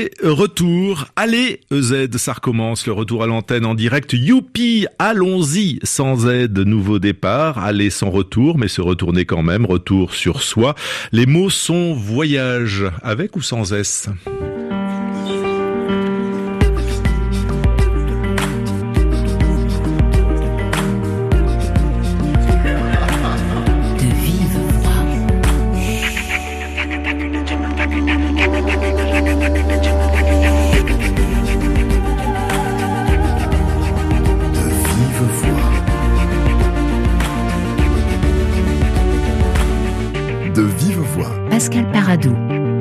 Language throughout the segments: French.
Retour, allez EZ, ça recommence, le retour à l'antenne en direct, youpi, allons-y, sans Z, nouveau départ, aller sans retour, mais se retourner quand même, retour sur soi. Les mots sont voyage, avec ou sans S. De vive voix. Pascal Paradou.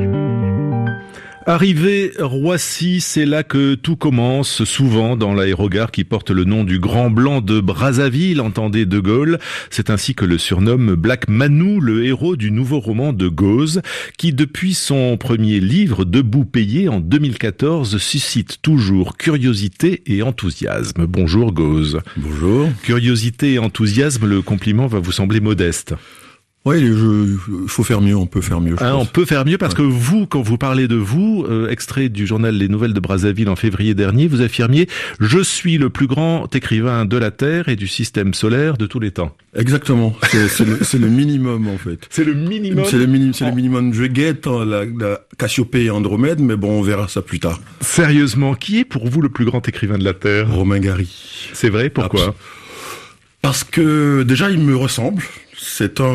Arrivé Roissy, c'est là que tout commence, souvent dans l'aérogare qui porte le nom du Grand Blanc de Brazzaville, entendez De Gaulle. C'est ainsi que le surnomme Black Manou, le héros du nouveau roman de Goz, qui depuis son premier livre, Debout payé, en 2014, suscite toujours curiosité et enthousiasme. Bonjour Goz. Bonjour. Curiosité et enthousiasme, le compliment va vous sembler modeste. Oui, il faut faire mieux, on peut faire mieux. On peut faire mieux parce que vous, quand vous parlez de vous, extrait du journal Les Nouvelles de Brazzaville en février dernier, vous affirmiez « Je suis le plus grand écrivain de la Terre et du système solaire de tous les temps ». Exactement, c'est le minimum en fait. C'est le minimum. C'est le minimum. Je guette la Cassiopée et Andromède, mais bon, on verra ça plus tard. Sérieusement, qui est pour vous le plus grand écrivain de la Terre ? Romain Gary. C'est vrai, pourquoi ? Parce que déjà il me ressemble. C'est un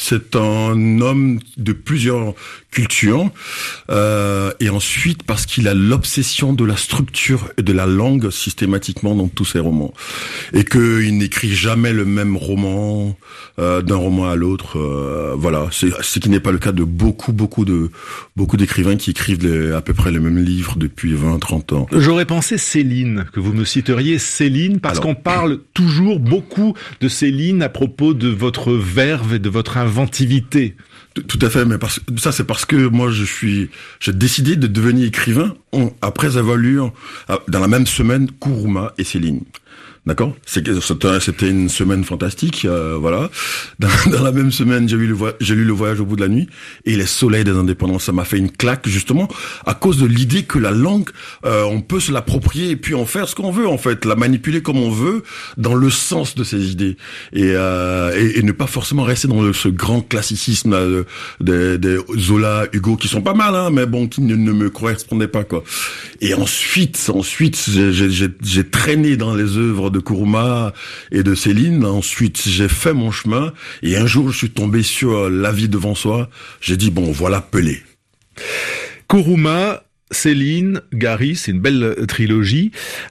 homme de plusieurs cultures, et ensuite parce qu'il a l'obsession de la structure et de la langue systématiquement dans tous ses romans, et qu'il n'écrit jamais le même roman d'un roman à l'autre. Voilà, ce qui n'est pas le cas de beaucoup d'écrivains qui écrivent à peu près les mêmes livres depuis 20-30 ans. J'aurais pensé Céline, que vous me citeriez Céline, parce qu'on parle toujours beaucoup de Céline à propos de votre verve et de votre inventivité. Tout à fait, mais c'est parce que moi j'ai décidé de devenir écrivain après avoir lu dans la même semaine Kourouma et Céline. D'accord? C'était une semaine fantastique, voilà. Dans la même semaine, j'ai lu Le Voyage au bout de la nuit et Les Soleils des Indépendants. Ça m'a fait une claque, justement, à cause de l'idée que la langue, on peut se l'approprier et puis en faire ce qu'on veut, en fait. La manipuler comme on veut, dans le sens de ses idées. Et ne pas forcément rester dans ce grand classicisme, là, des Zola, Hugo, qui sont pas mal, hein, mais bon, qui ne me correspondaient pas, quoi. Et ensuite, j'ai traîné dans les œuvres de Kourouma et de Céline. Ensuite, j'ai fait mon chemin et un jour, je suis tombé sur La vie devant soi. J'ai dit, bon, voilà Pelé. Kourouma, Céline, Gary, c'est une belle trilogie.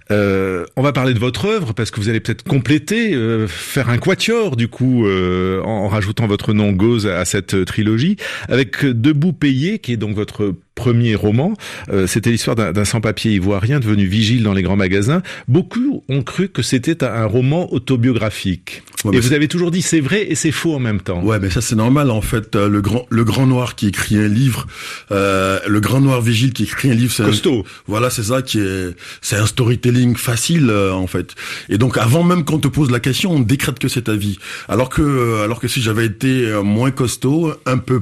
On va parler de votre œuvre parce que vous allez peut-être compléter, faire un quatuor du coup, en rajoutant votre nom Goz à cette trilogie, avec Debout payé, qui est donc votre premier roman. C'était l'histoire d'un sans-papier ivoirien devenu vigile dans les grands magasins. Beaucoup ont cru que c'était un roman autobiographique. Ouais, et vous avez toujours dit c'est vrai et c'est faux en même temps. Ouais, mais ça c'est normal en fait. Le grand noir qui écrit un livre, le grand noir vigile qui écrit un livre, c'est costaud. Voilà, c'est ça c'est un storytelling facile en fait. Et donc avant même qu'on te pose la question, on décrète que c'est ta vie. Alors que si j'avais été moins costaud, un peu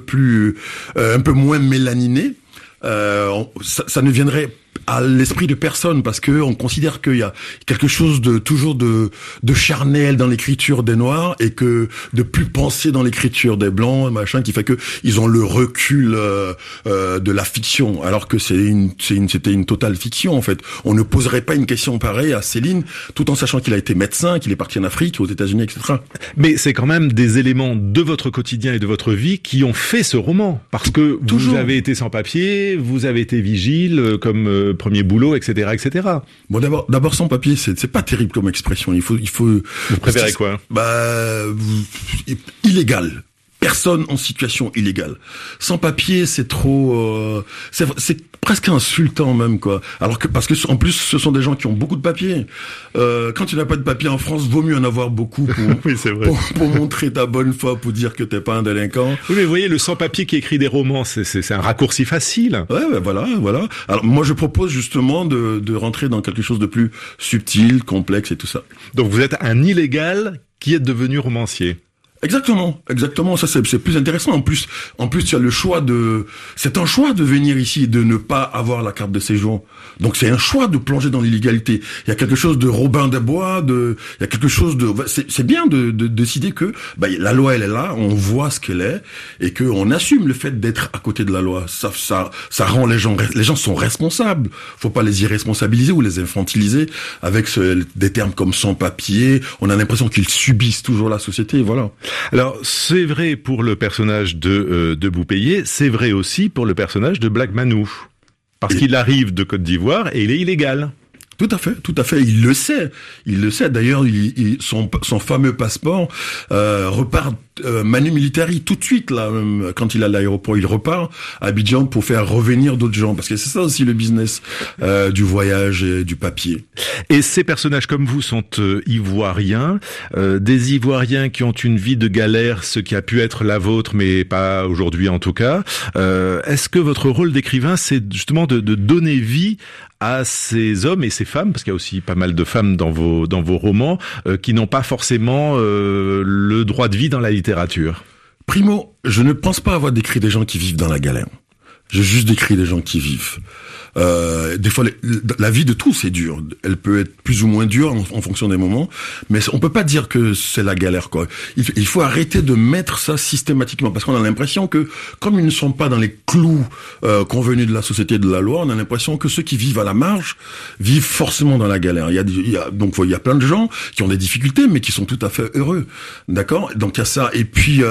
moins mélaniné, ça ne viendrait à l'esprit de personne parce que on considère qu'il y a quelque chose toujours de charnel dans l'écriture des noirs et que de plus penser dans l'écriture des blancs, machin, qui fait que ils ont le recul de la fiction, alors que c'était une totale fiction en fait. On ne poserait pas une question pareille à Céline tout en sachant qu'il a été médecin, qu'il est parti en Afrique, aux États-Unis, etc. Mais c'est quand même des éléments de votre quotidien et de votre vie qui ont fait ce roman, parce que vous avez été sans papier, vous avez été vigile comme premier boulot, etc., etc. Bon, d'abord sans papier, c'est pas terrible comme expression. Il faut. Vous préférez quoi? Illégal. Personne en situation illégale. Sans papier, c'est trop. C'est presque insultant même quoi. Alors que parce que en plus, ce sont des gens qui ont beaucoup de papiers. Quand tu n'as pas de papier en France, vaut mieux en avoir beaucoup pour, oui, c'est vrai. pour montrer ta bonne foi, pour dire que t'es pas un délinquant. Oui, mais vous voyez, le sans-papier qui écrit des romans, c'est un raccourci facile. Ouais, voilà. Alors moi, je propose justement de rentrer dans quelque chose de plus subtil, complexe et tout ça. Donc vous êtes un illégal qui est devenu romancier. Exactement. Ça, c'est plus intéressant. En plus, tu as le choix c'est un choix de venir ici et de ne pas avoir la carte de séjour. Donc, c'est un choix de plonger dans l'illégalité. Il y a quelque chose de Robin des Bois, il y a quelque chose c'est bien de décider que, la loi, elle est là, on voit ce qu'elle est, et que on assume le fait d'être à côté de la loi. Ça rend les gens sont responsables. Faut pas les irresponsabiliser ou les infantiliser avec des termes comme sans-papier. On a l'impression qu'ils subissent toujours la société, voilà. Alors, c'est vrai pour le personnage de Boupéillé, c'est vrai aussi pour le personnage de Black Manou. Parce qu'il arrive de Côte d'Ivoire et il est illégal. Tout à fait. Il le sait. D'ailleurs, son fameux passeport repart manu militari tout de suite là. Quand il est à l'aéroport, il repart à Abidjan pour faire revenir d'autres gens, parce que c'est ça aussi le business du voyage et du papier. Et ces personnages comme vous sont ivoiriens, des Ivoiriens qui ont une vie de galère, ce qui a pu être la vôtre, mais pas aujourd'hui en tout cas. Est-ce que votre rôle d'écrivain, c'est justement de donner vie à ces hommes et ces femmes, parce qu'il y a aussi pas mal de femmes dans vos romans, qui n'ont pas forcément le droit de vie dans la littérature? Primo, je ne pense pas avoir décrit des gens qui vivent dans la galère. J'ai juste décrit des gens qui vivent. Des fois, la vie de tous est dure. Elle peut être plus ou moins dure en fonction des moments, mais on peut pas dire que c'est la galère, quoi. Il faut arrêter de mettre ça systématiquement, parce qu'on a l'impression que, comme ils ne sont pas dans les clous convenus de la société et de la loi, on a l'impression que ceux qui vivent à la marge vivent forcément dans la galère. Donc il y a plein de gens qui ont des difficultés, mais qui sont tout à fait heureux, d'accord. Donc il y a ça. Et puis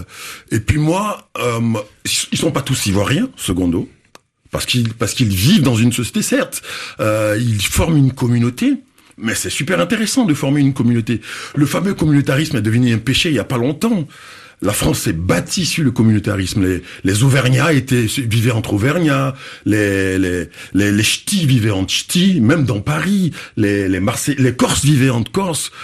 moi, ils sont pas tous ivoiriens, secondo. Parce qu'ils vivent dans une société, certes, ils forment une communauté, mais c'est super intéressant de former une communauté. Le fameux communautarisme est devenu un péché il y a pas longtemps. La France s'est bâtie sur le communautarisme. Les Auvergnats vivaient entre Auvergnats, les Ch'tis vivaient entre Ch'tis, même dans Paris, les Corses vivaient entre Corses,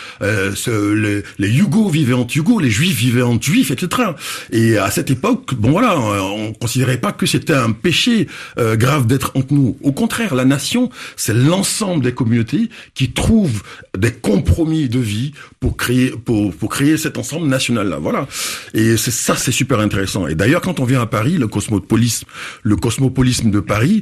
les Yougos vivaient entre Yougos, les Juifs vivaient entre Juifs, etc. Et à cette époque, on considérait pas que c'était un péché grave d'être entre nous. Au contraire, la nation, c'est l'ensemble des communautés qui trouvent des compromis de vie pour créer cet ensemble national-là. Voilà. Et c'est super intéressant. Et d'ailleurs, quand on vient à Paris, le cosmopolisme de Paris,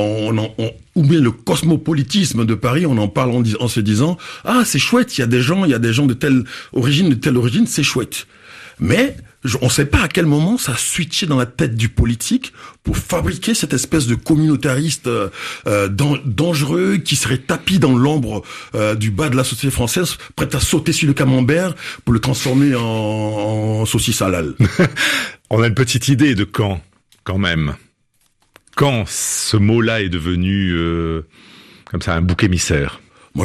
ou bien le cosmopolitisme de Paris, on en parle en se disant, ah, c'est chouette, il y a des gens de telle origine, c'est chouette. Mais on ne sait pas à quel moment ça a switché dans la tête du politique pour fabriquer cette espèce de communautariste dangereux qui serait tapi dans l'ombre du bas de la société française, prêt à sauter sur le camembert pour le transformer en saucisse halal. On a une petite idée de quand même. Quand ce mot-là est devenu comme ça un bouc émissaire.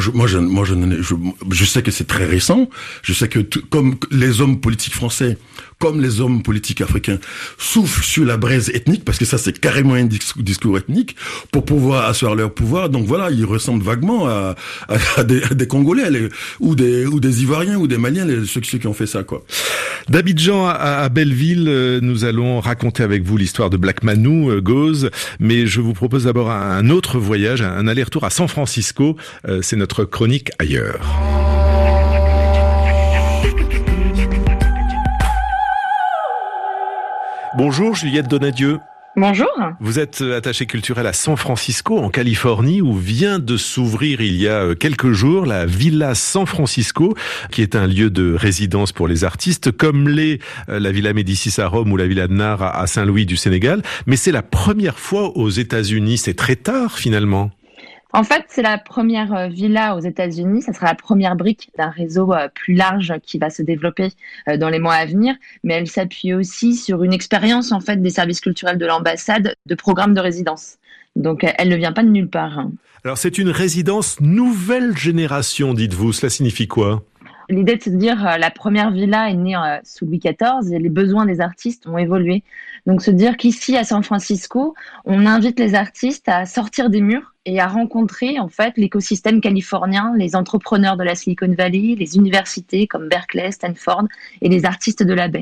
Je sais que c'est très récent. Je sais que comme les hommes politiques français, comme les hommes politiques africains, soufflent sur la braise ethnique, parce que ça c'est carrément un discours ethnique, pour pouvoir asseoir leur pouvoir. Donc voilà, ils ressemblent vaguement à des Congolais, ou des Ivoiriens, ou des Maliens, ceux qui ont fait ça, quoi. D'Abidjan à Belleville, nous allons raconter avec vous l'histoire de Black Manou, Gauze, mais je vous propose d'abord un autre voyage, un aller-retour à San Francisco. C'est notre chronique ailleurs. Bonjour Juliette Donadieu. Bonjour. Vous êtes attachée culturelle à San Francisco, en Californie, où vient de s'ouvrir il y a quelques jours la Villa San Francisco, qui est un lieu de résidence pour les artistes, comme la Villa Médicis à Rome ou la Villa de Nara à Saint-Louis du Sénégal. Mais c'est la première fois aux États-Unis, c'est très tard finalement. En fait, c'est la première villa aux États-Unis. Ça sera la première brique d'un réseau plus large qui va se développer dans les mois à venir. Mais elle s'appuie aussi sur une expérience en fait des services culturels de l'ambassade de programmes de résidence. Donc, elle ne vient pas de nulle part. Alors, c'est une résidence nouvelle génération, dites-vous. Cela signifie quoi ? L'idée, c'est de dire la première villa est née sous Louis XIV et les besoins des artistes ont évolué. Donc, se dire qu'ici, à San Francisco, on invite les artistes à sortir des murs et à rencontrer en fait l'écosystème californien, les entrepreneurs de la Silicon Valley, les universités comme Berkeley, Stanford et les artistes de la baie.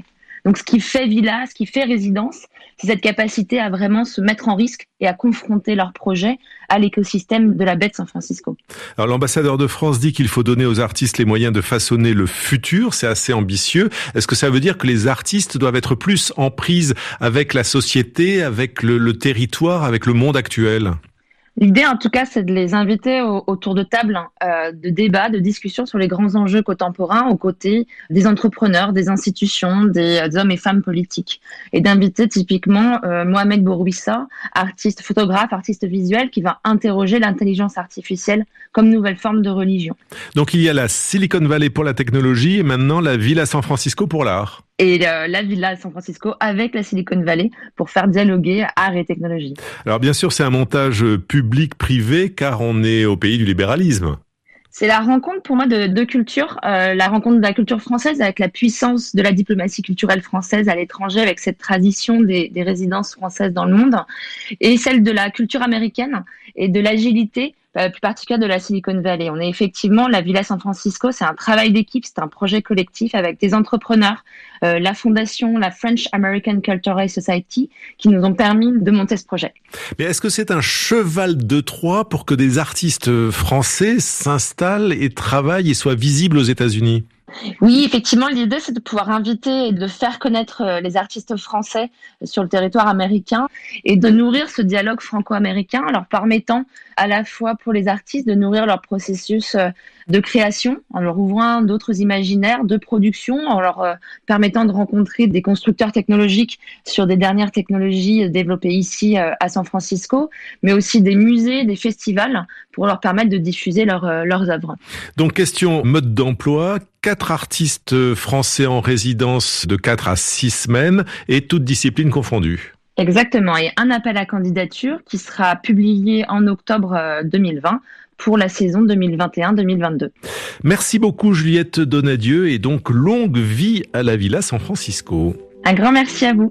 Donc, ce qui fait villa, ce qui fait résidence, c'est cette capacité à vraiment se mettre en risque et à confronter leurs projets à l'écosystème de la baie de San Francisco. Alors, l'ambassadeur de France dit qu'il faut donner aux artistes les moyens de façonner le futur. C'est assez ambitieux. Est-ce que ça veut dire que les artistes doivent être plus en prise avec la société, avec le territoire, avec le monde actuel ? L'idée, en tout cas, c'est de les inviter autour de tables de débat, de discussion sur les grands enjeux contemporains aux côtés des entrepreneurs, des institutions, des hommes et femmes politiques. Et d'inviter typiquement Mohamed Bourouissa, artiste photographe, artiste visuel, qui va interroger l'intelligence artificielle comme nouvelle forme de religion. Donc il y a la Silicon Valley pour la technologie et maintenant la Villa San Francisco pour l'art. Et la Villa San Francisco avec la Silicon Valley pour faire dialoguer art et technologie. Alors bien sûr, c'est un montage public-privé car on est au pays du libéralisme. C'est la rencontre pour moi de deux cultures, la rencontre de la culture française avec la puissance de la diplomatie culturelle française à l'étranger, avec cette tradition des résidences françaises dans le monde, et celle de la culture américaine et de l'agilité, plus particulière de la Silicon Valley. On est effectivement, la Villa San Francisco, c'est un travail d'équipe, c'est un projet collectif avec des entrepreneurs, la fondation, la French American Cultural Society, qui nous ont permis de monter ce projet. Mais est-ce que c'est un cheval de Troie pour que des artistes français s'installent et travaillent et soient visibles aux États-Unis ? Oui, effectivement, l'idée, c'est de pouvoir inviter et de faire connaître les artistes français sur le territoire américain et de nourrir ce dialogue franco-américain, leur permettant à la fois pour les artistes de nourrir leur processus de création, en leur ouvrant d'autres imaginaires, de production, en leur permettant de rencontrer des constructeurs technologiques sur des dernières technologies développées ici à San Francisco, mais aussi des musées, des festivals, pour leur permettre de diffuser leurs œuvres. Donc, question mode d'emploi, 4 artistes français en résidence de 4 à 6 semaines et toutes disciplines confondues. Exactement, et un appel à candidature qui sera publié en octobre 2020 pour la saison 2021-2022. Merci beaucoup Juliette Donadieu et donc longue vie à la Villa San Francisco. Un grand merci à vous.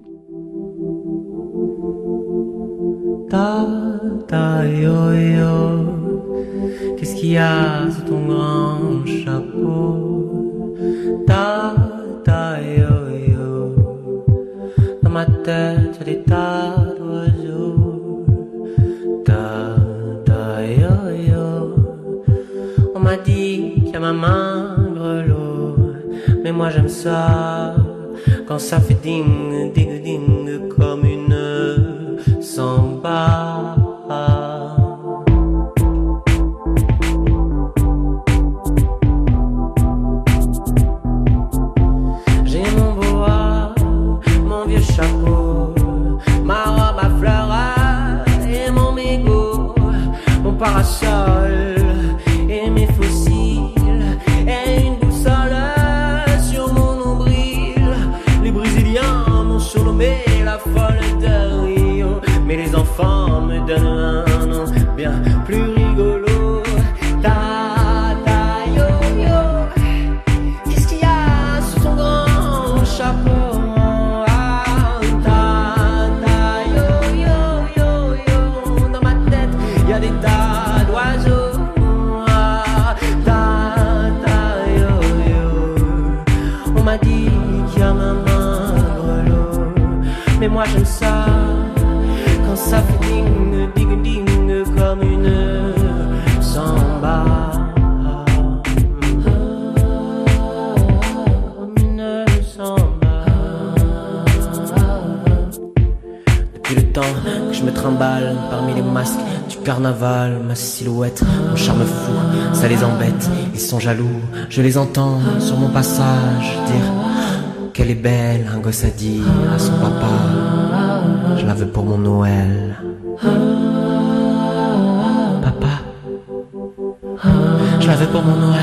Ta ta yo yo, qu'est-ce qu'il y a sous ton grand chapeau? Ta ta yo yo, dans ma tête y'a des tas d'oiseaux. Ta ta yo yo, on m'a dit qu'il y a ma main grelot, mais moi j'aime ça quand ça fait ding ding ding comme une samba. J'ai mon boa, mon vieux chapeau, ma robe à fleurs et mon mégot, mon parasol et mes fossiles et une boussole sur mon nombril. Les Brésiliens m'ont surnommé la folle de Rio, mais les enfants me donnent un nom bien plus rigolo. Ta ta yo yo, qu'est-ce qu'il y a sous ton grand chapeau? Ah, ta ta yo yo yo yo, dans ma tête y a des tas d'oiseaux. Ah, ta ta yo yo, on m'a dit qu'il y a ma main grelot, mais moi j'aime ça quand ça fait ding ding ding comme une samba. Comme une samba. Depuis le temps que je me trimballe parmi les masques du carnaval, ma silhouette, mon charme fou, ça les embête, ils sont jaloux, je les entends sur mon passage dire qu'elle est belle, un gosse a dit à son papa, je la veux pour mon Noël. Papa, je la veux pour mon Noël.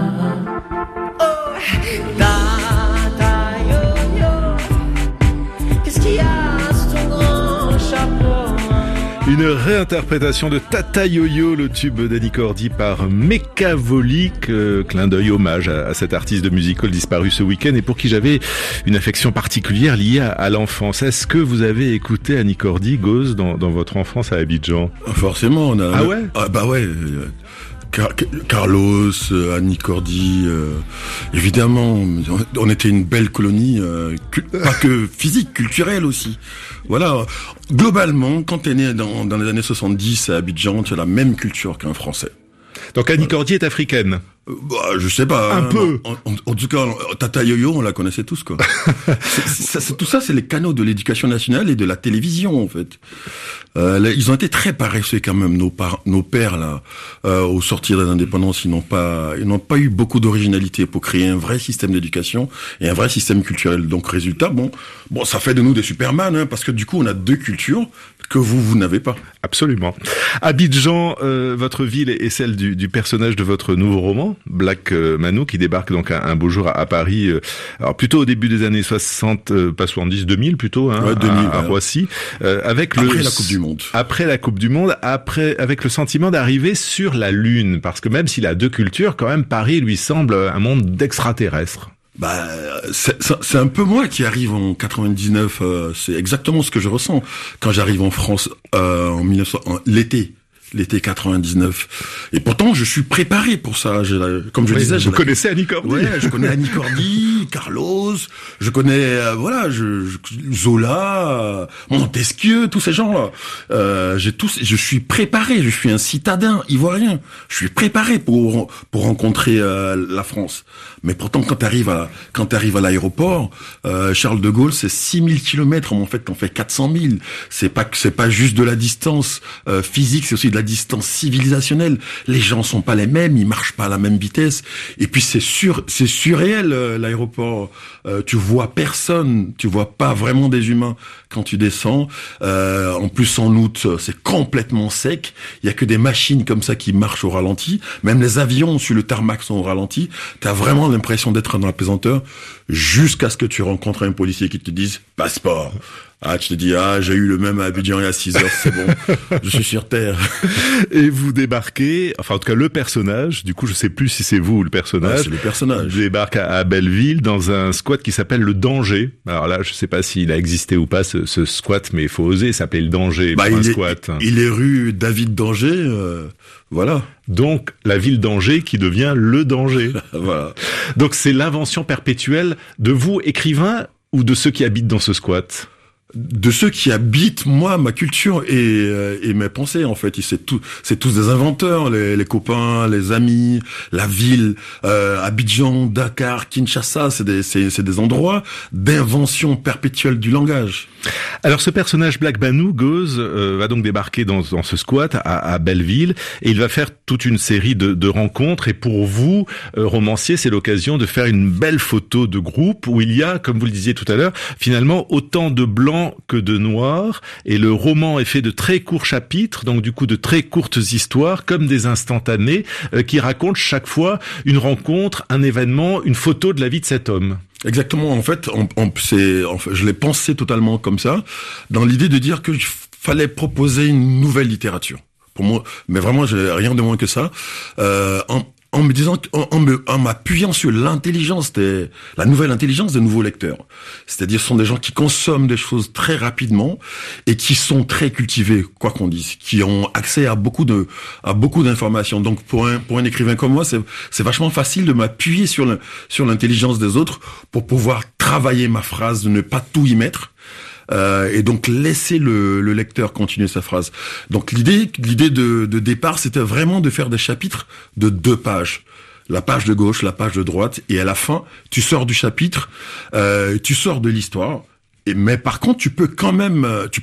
Ta ta yo yo, qu'est-ce qu'il y a sous ton grand chapeau? Une réinterprétation de Tata Yo-Yo, le tube d'Annie Cordy par Mekavolic, clin d'œil hommage à cet artiste de musical disparu ce week-end et pour qui j'avais une affection particulière liée à l'enfance. Est-ce que vous avez écouté Annie Cordy, Gauze, dans votre enfance à Abidjan? Forcément, on a. Ah ouais? Ah bah ouais. Carlos, Annie Cordy, évidemment, on était une belle colonie, pas que physique, culturelle aussi. Voilà, globalement, quand t'es né dans les années 70 à Abidjan, tu as la même culture qu'un Français. Donc Annie Cordy est africaine. Je sais pas. Un peu. En tout cas, Tata Yo-Yo, on la connaissait tous, quoi. Tout ça, c'est les canaux de l'éducation nationale et de la télévision, en fait. Ils ont été très paresseux quand même, nos pères là, au sortir de l'indépendance, ils n'ont pas eu beaucoup d'originalité pour créer un vrai système d'éducation et un vrai système culturel. Donc résultat, bon, ça fait de nous des Superman, hein, parce que du coup, on a deux cultures que vous n'avez pas. Absolument. Abidjan, votre ville est celle du personnage de votre nouveau roman, Black Manou, qui débarque donc un beau jour à Paris, alors plutôt au début des années 60, pas 70, 2000 plutôt, hein, 2000, à Roissy, avec après la Coupe du Monde. Après la Coupe du Monde, avec le sentiment d'arriver sur la Lune, parce que même s'il a deux cultures, quand même Paris lui semble un monde d'extraterrestres. C'est un peu moi qui arrive en 99, c'est exactement ce que je ressens quand j'arrive en France l'été 99. Et pourtant, je suis préparé pour ça. Comme je disais, vous connaissez Annie Cordy. Ouais, je connais Annie Cordy, Carlos, je connais, Zola, Montesquieu, tous ces gens-là. Je suis préparé, je suis un citadin ivoirien. Je suis préparé pour rencontrer la France. Mais pourtant, quand t'arrives à l'aéroport, Charles de Gaulle, c'est 6000 kilomètres. En fait, t'en fais 400 000. C'est pas juste de la distance physique, c'est aussi de la distance civilisationnelle. Les gens sont pas les mêmes, ils marchent pas à la même vitesse. Et puis c'est surréel l'aéroport. Tu vois personne, tu vois pas vraiment des humains quand tu descends. En plus en août, c'est complètement sec. Il y a que des machines comme ça qui marchent au ralenti. Même les avions sur le tarmac sont au ralenti. T'as vraiment l'impression d'être dans la pesanteur jusqu'à ce que tu rencontres un policier qui te dise passeport. Tu te dis, j'ai eu le même à Abidjan il y a 6 heures, c'est bon, je suis sur Terre. Et vous débarquez, enfin en tout cas le personnage, du coup je sais plus si c'est vous ou le personnage. Ouais, c'est le personnage. Débarque à Belleville dans un squat qui s'appelle le Danger. Alors là, je sais pas s'il a existé ou pas ce squat, mais il faut oser s'appeler le Danger pour un squat. Il est rue David Danger, voilà. Donc la ville Danger qui devient le Danger. Voilà. Donc c'est l'invention perpétuelle de vous, écrivain, ou de ceux qui habitent dans ce squat? De ceux qui habitent, moi, ma culture et mes pensées, en fait. C'est tous des inventeurs, les copains, les amis, la ville, Abidjan, Dakar, Kinshasa, c'est des endroits d'invention perpétuelle du langage. Alors ce personnage Black Manou, Goz, va donc débarquer dans ce squat à Belleville, et il va faire toute une série de rencontres, et pour vous, romancier, c'est l'occasion de faire une belle photo de groupe où il y a, comme vous le disiez tout à l'heure, finalement autant de blancs que de noirs, et le roman est fait de très courts chapitres, donc du coup de très courtes histoires, comme des instantanés, qui racontent chaque fois une rencontre, un événement, une photo de la vie de cet homme. Exactement, en fait, je l'ai pensé totalement comme ça, dans l'idée de dire qu'il fallait proposer une nouvelle littérature. Pour moi, mais vraiment, j'ai rien de moins que ça. En me disant, en m'appuyant sur l'intelligence la nouvelle intelligence des nouveaux lecteurs. C'est-à-dire, ce sont des gens qui consomment des choses très rapidement et qui sont très cultivés, quoi qu'on dise, qui ont accès à beaucoup d'informations. Donc, pour un écrivain comme moi, c'est vachement facile de m'appuyer sur l'intelligence des autres pour pouvoir travailler ma phrase, de ne pas tout y mettre. Et donc laisser le lecteur continuer sa phrase. Donc l'idée de départ, c'était vraiment de faire des chapitres de 2 pages. La page de gauche, la page de droite, et à la fin, tu sors du chapitre, tu sors de l'histoire. Mais par contre, tu peux quand même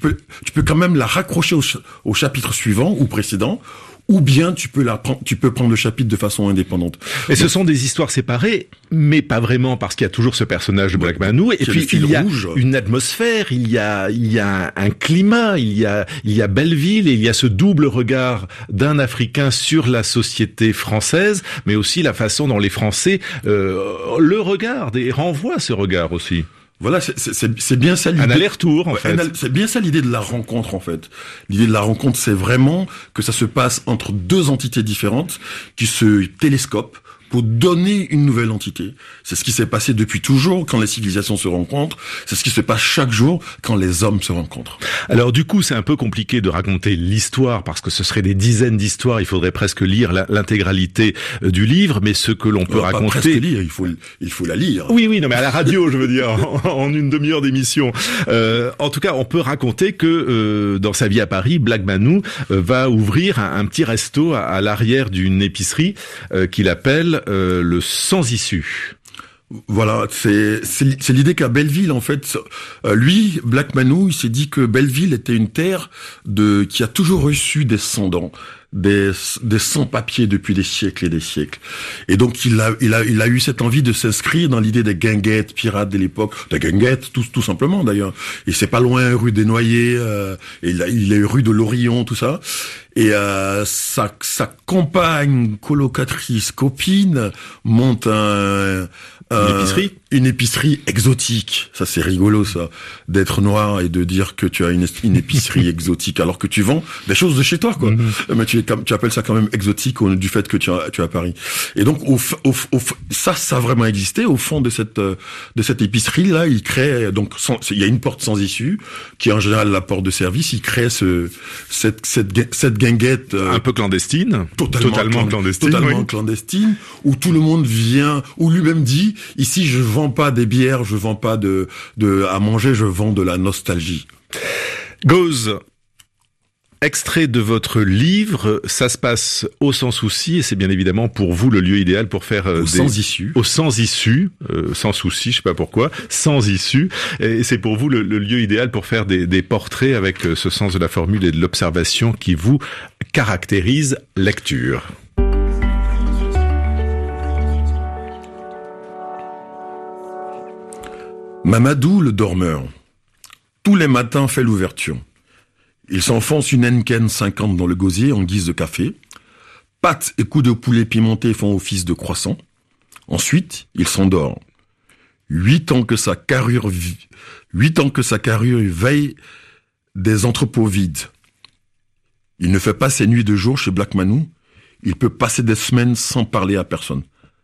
la raccrocher au chapitre suivant ou précédent. Ou bien tu peux prendre le chapitre de façon indépendante. Et ce sont des histoires séparées, mais pas vraiment, parce qu'il y a toujours ce personnage de Black Manou, et puis il y a une atmosphère, il y a un climat, il y a Belleville, et il y a ce double regard d'un Africain sur la société française, mais aussi la façon dont les Français le regardent et renvoient ce regard aussi. Voilà, c'est bien ça l'idée. Un aller-retour, en fait. C'est bien ça l'idée de la rencontre, en fait. L'idée de la rencontre, c'est vraiment que ça se passe entre 2 entités différentes qui se télescopent pour donner une nouvelle entité. C'est ce qui s'est passé depuis toujours quand les civilisations se rencontrent. C'est ce qui se passe chaque jour quand les hommes se rencontrent. Alors du coup, c'est un peu compliqué de raconter l'histoire parce que ce serait des dizaines d'histoires. Il faudrait presque lire l'intégralité du livre, mais ce que l'on peut raconter... Pas presque lire, il faut la lire. Oui, non, mais à la radio, je veux dire, en une demi-heure d'émission. En tout cas, on peut raconter que dans sa vie à Paris, Black Manou va ouvrir un petit resto à l'arrière d'une épicerie qu'il appelle le Sans Issue. Voilà, c'est l'idée qu'à Belleville, en fait, lui, Black Manou, il s'est dit que Belleville était une terre qui a toujours reçu des sans-dents, des sans-papiers depuis des siècles et des siècles. Et donc, il a eu cette envie de s'inscrire dans l'idée des guinguettes pirates de l'époque, des guinguettes, tout simplement, d'ailleurs. Et c'est pas loin, rue des Noyers, il a eu rue de l'Orillon, tout ça. Et sa compagne, colocatrice, copine, monte une épicerie exotique. Ça, c'est rigolo, ça, d'être noir et de dire que tu as une épicerie exotique alors que tu vends des choses de chez toi, quoi. Mais tu appelles ça quand même exotique du fait que tu es à Paris. Et donc, ça a vraiment existé. Au fond de cette épicerie-là, il crée, donc, il y a une porte sans issue, qui est en général la porte de service. Il crée cette guinguette, un peu clandestine. Totalement clandestine, où tout le monde vient, où lui-même dit, ici, je vends pas des bières, je vends pas à manger, je vends de la nostalgie. Gauze, extrait de votre livre, ça se passe au Sans Souci, et c'est bien évidemment pour vous le lieu idéal pour faire Sans Issue. Au Sans Issue, sans souci, je sais pas pourquoi, Sans Issue, et c'est pour vous le lieu idéal pour faire des portraits avec ce sens de la formule et de l'observation qui vous caractérise. Lecture. Mamadou le dormeur, tous les matins fait l'ouverture. Il s'enfonce une Henken 50 dans le gosier en guise de café. Pâtes et coups de poulet pimentés font office de croissant. Ensuite, il s'endort. 8 ans que sa carrure veille des entrepôts vides. Il ne fait pas ses nuits de jour chez Black Manou. Il peut passer des semaines sans parler à personne.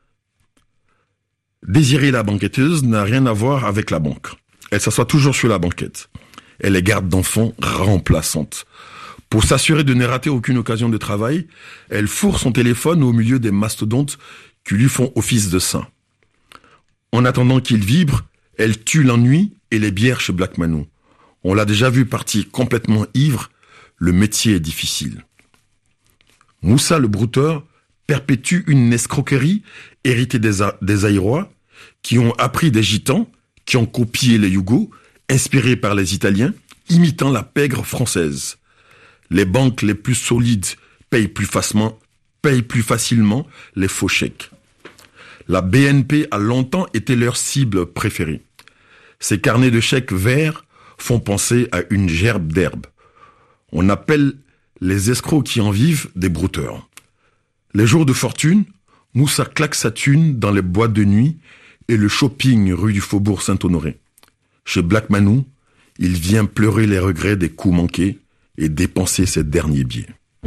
Désirée la banquetteuse n'a rien à voir avec la banque. Elle s'assoit toujours sur la banquette. Elle est garde d'enfants remplaçante. Pour s'assurer de ne rater aucune occasion de travail, elle fourre son téléphone au milieu des mastodontes qui lui font office de saint. En attendant qu'il vibre, elle tue l'ennui et les bières chez Black Manou. On l'a déjà vu partir complètement ivre, le métier est difficile. Moussa le brouteur perpétue une escroquerie héritée des Aïrois, qui ont appris des Gitans, qui ont copié les Yougos, inspirés par les Italiens, imitant la pègre française. Les banques les plus solides payent plus facilement les faux chèques. La BNP a longtemps été leur cible préférée. Ces carnets de chèques verts font penser à une gerbe d'herbe. On appelle les escrocs qui en vivent des brouteurs. Les jours de fortune, Moussa claque sa thune dans les boîtes de nuit et le shopping rue du Faubourg Saint-Honoré. Chez Black Manou, il vient pleurer les regrets des coups manqués et dépenser ses derniers billets.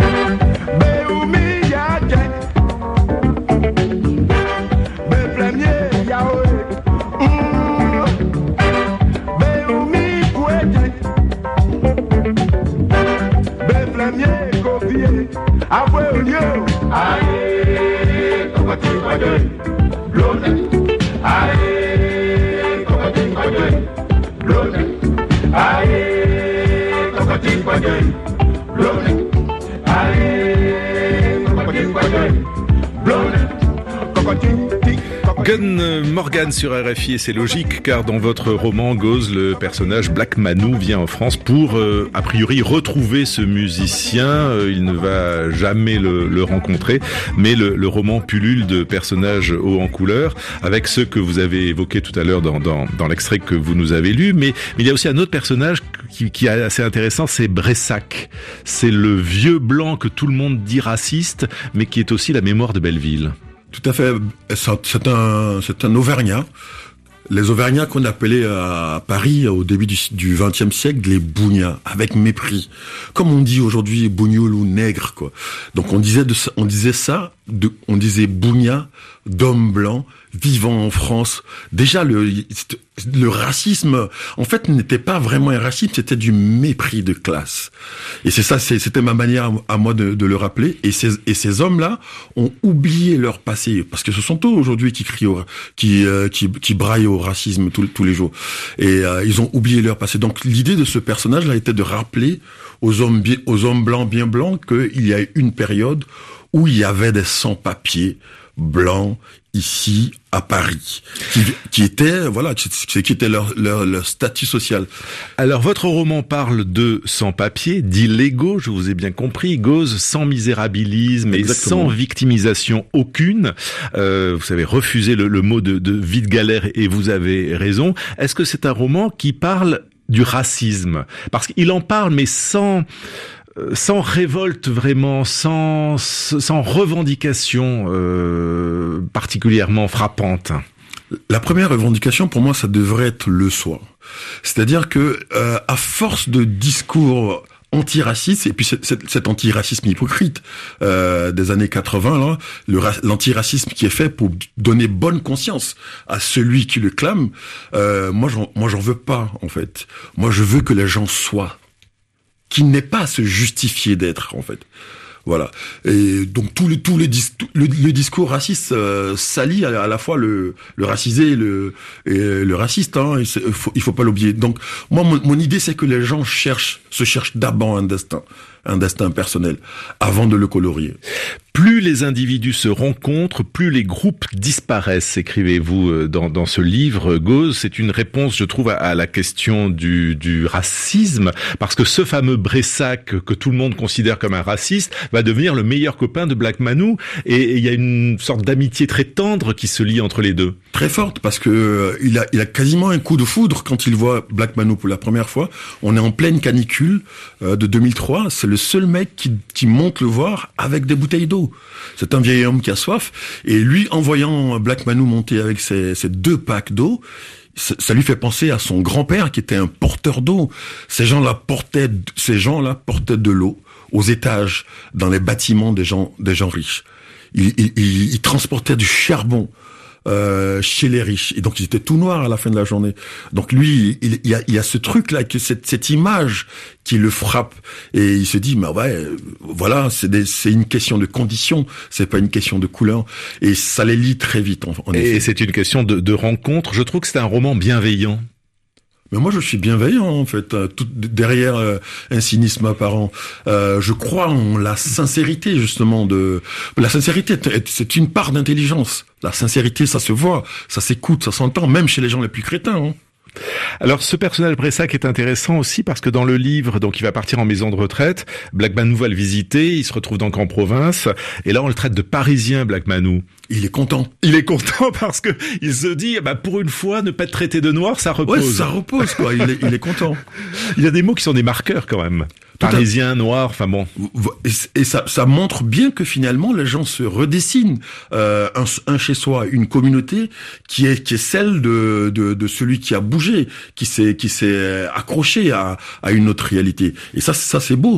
Gun Morgan sur RFI, et c'est logique car dans votre roman Gauze, le personnage Black Manou vient en France pour a priori retrouver ce musicien. Il ne va jamais le rencontrer, mais le roman pullule de personnages hauts en couleur avec ceux que vous avez évoqués tout à l'heure dans l'extrait que vous nous avez lu, mais il y a aussi un autre personnage qui est assez intéressant, c'est Bressac. C'est le vieux blanc que tout le monde dit raciste, mais qui est aussi la mémoire de Belleville. Tout à fait. C'est un Auvergnat. Les Auvergnats qu'on appelait à Paris au début du XXe siècle les bougnats, avec mépris. Comme on dit aujourd'hui bougnoul ou nègre, quoi. Donc on disait ça on disait bougna, d'hommes blancs vivant en France. Déjà, le racisme, en fait, n'était pas vraiment un racisme, c'était du mépris de classe. Et c'était ma manière à moi de le rappeler. Et ces hommes-là ont oublié leur passé, parce que ce sont eux aujourd'hui qui crient, qui braillent au racisme tous les jours. Et ils ont oublié leur passé. Donc, l'idée de ce personnage-là était de rappeler aux hommes blancs bien blancs qu'il y a une période où il y avait des sans-papiers blancs ici à Paris, qui était leur statut social. Alors votre roman parle de sans-papiers, d'illégaux, je vous ai bien compris, Gauze, sans misérabilisme. Exactement. Et sans victimisation aucune. Vous savez refuser le mot de vie de galère et vous avez raison. Est-ce que c'est un roman qui parle du racisme? Parce qu'il en parle, mais sans révolte vraiment, sans revendication particulièrement frappante. La première revendication, pour moi, ça devrait être le soi. C'est-à-dire que à force de discours antiracistes, et puis cet antiracisme hypocrite des années 80, là, l'antiracisme qui est fait pour donner bonne conscience à celui qui le clame, moi j'en veux pas, en fait. Moi, je veux que les gens soient, qui n'est pas à se justifier d'être, en fait. Voilà. Et donc le discours raciste salit à la fois le racisé et le raciste, hein. Il faut pas l'oublier. Donc moi mon idée, c'est que les gens se cherchent d'abord un destin personnel avant de le colorier. Plus les individus se rencontrent, plus les groupes disparaissent, écrivez-vous dans ce livre, Gauze. C'est une réponse, je trouve, à la question du racisme, parce que ce fameux Bressac que tout le monde considère comme un raciste va devenir le meilleur copain de Black Manu, et il y a une sorte d'amitié très tendre qui se lie entre les deux. Très forte, parce que il a quasiment un coup de foudre quand il voit Black Manu pour la première fois. On est en pleine canicule de 2003, c'est le seul mec qui monte le voir avec des bouteilles d'eau. C'est un vieil homme qui a soif, et lui, en voyant Black Manu monter avec ses 2 packs d'eau, ça lui fait penser à son grand-père qui était un porteur d'eau. Ces gens-là portaient de l'eau aux étages, dans les bâtiments des gens riches. Ils transportaient du charbon chez les riches, et donc ils étaient tout noirs à la fin de la journée. Donc lui, il y a ce truc là, que cette image qui le frappe, et il se dit, voilà, c'est une question de conditions, c'est pas une question de couleur, et ça les lie très vite en effet. Et c'est une question de rencontre. Je trouve que c'est un roman bienveillant. Mais moi, je suis bienveillant, en fait, derrière un cynisme apparent. Je crois en la sincérité, justement, la sincérité, c'est une part d'intelligence. La sincérité, ça se voit, ça s'écoute, ça s'entend, même chez les gens les plus crétins, hein. Alors ce personnage Bressac est intéressant aussi parce que dans le livre, donc il va partir en maison de retraite, Black Manu va le visiter, il se retrouve donc en province, et là on le traite de Parisien, Black Manu. Il est content. Il est content parce que il se dit, pour une fois, ne pas être traité de noir, ça repose. Ouais, ça repose, quoi. Il est content. Il y a des mots qui sont des marqueurs quand même. Parisien, noir, enfin bon. Et ça montre bien que finalement les gens se redessinent un chez soi, une communauté qui est celle de celui qui a bougé, qui s'est accroché à une autre réalité. Et ça c'est beau,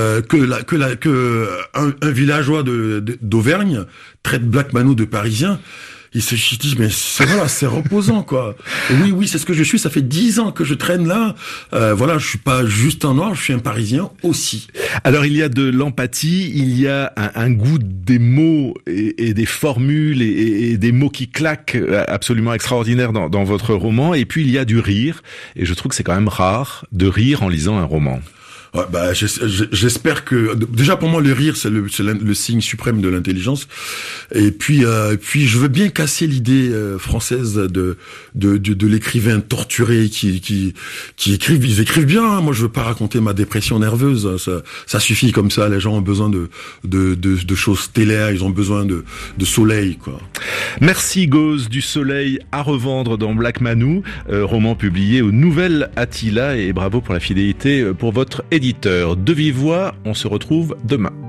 que un villageois d'Auvergne traite Black Manu de Parisien. Il se dit, mais c'est reposant, quoi. Et oui, c'est ce que je suis. Ça fait 10 ans que je traîne là. Je suis pas juste un noir, je suis un Parisien aussi. Alors, il y a de l'empathie, il y a un goût des mots et des formules et des mots qui claquent absolument extraordinaires dans votre roman. Et puis, il y a du rire. Et je trouve que c'est quand même rare de rire en lisant un roman. Ouais, j'espère que déjà pour moi le rire c'est le signe suprême de l'intelligence, et puis je veux bien casser l'idée française de l'écrivain torturé qui écrivent, ils écrivent bien, hein. Moi je veux pas raconter ma dépression nerveuse, ça suffit comme ça. Les gens ont besoin de choses stellaires, ils ont besoin de soleil, quoi. Merci Gauze, du soleil à revendre dans Black Manu, roman publié aux Nouvelles Attila, et bravo pour la fidélité pour votre éditeur. De vive voix, on se retrouve demain.